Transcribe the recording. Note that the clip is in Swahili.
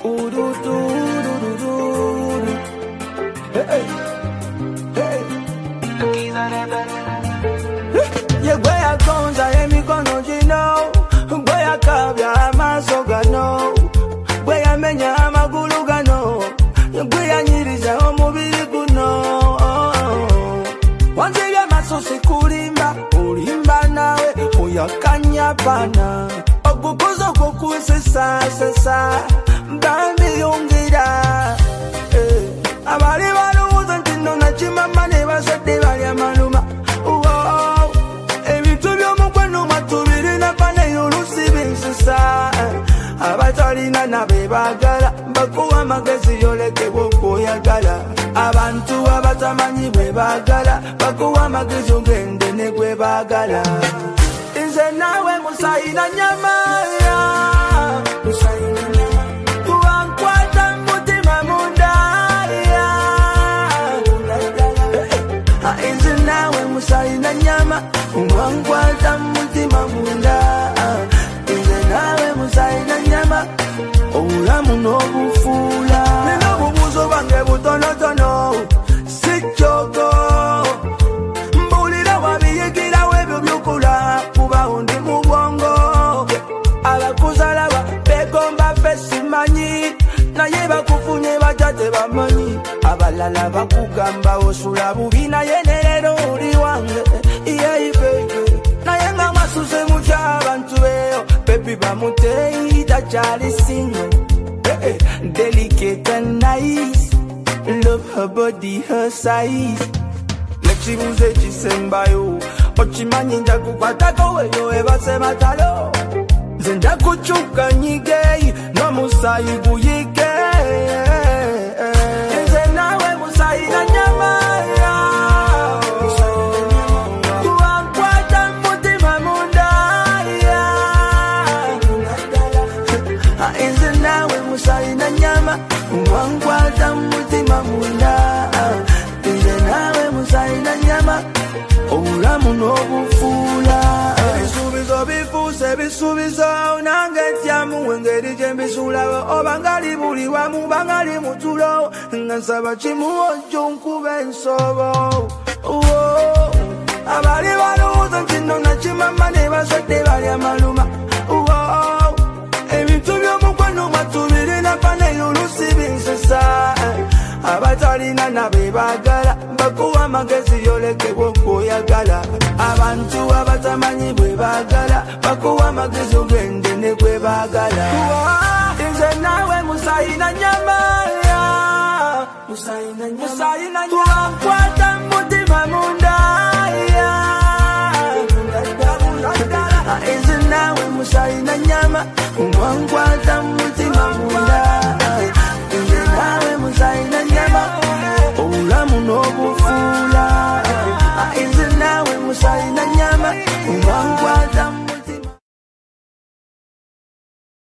Hey, hey. Yeah, where I come, I am gonna know. Where I come, I'm a sogano. Where I menya, I'm a gulugano. Where I need is a mobile guno. One day I'm a so sekurimba, urimba nawe, uya kanya pana. Obukozo koku sesa, bambi yongira. Abali balu uzantino na chima mane basade bali amaluma. Wow, ebitu byomukwano matubiri na pane yolusi binsisa. Abatalina na bebagala, bakuwa magezi yoleke boko yagala. Abantu abatamanyi bebagala, bakuwa magezi ogende ne gwebagala. Inze nawe musayina nyama ya, musayina nyama. Kuwankwata mutima munda ya. Inze nawe musayina nyama, kuwankwata mutima munda. Inze nawe musayina nyama, obulamu n'obufula. Nina obubuuzo bange butonotono, sikyoko. Mbulira wabiyigirawo ebyo by'okola, kubawo ndi mu bwongo. Abakuzalaba begomba ffe simanyi, naye bakufunye batate bamanyi. Abalala bakugamba osula bubi, naye ne leero oli wange. Yeah, baby. Naye nga mwasuse mutya abantu beyo, baby bamuteyi takyali single. Delicate and nice, love her body, her size. Nechibuze chisembayo, ochimanyi nja kukwatako weyo ebase matalo. Nze nja kuchuka nyige, no musayi guyike. Nze nawe musayi na nyama ya. Kuwankwata mutima munda ya. Nze nawe musayi na nyama, kuwankwata mutima munda. Nze nawe musayi na nyama, obulamu n'obufula. Ebisuubizo bifuuse bisuubizo, nange ntyamu engeri gye mbisuulawo. Oba ngali buli wamu, bangali mu tulo, nga nsaba kimuwojjo nkube ensobo. Abali balowooza nti nno nakimama ne bazadde bali amaluma. Ebintu by'omukwano matubiri na pane yolusi binsisa. Abatalina na bebagala, bakuwa amagezi yoleke bwokoyagala. Abantu abatamanyi bwebagala, bakuwa amagezi ogende ne gwebagala. Nze nawe musayina nyama ya, musayina nyama. Kuwankwata mutima munda ya. Nze nawe musayina nyama, kuwankwata mutima munda.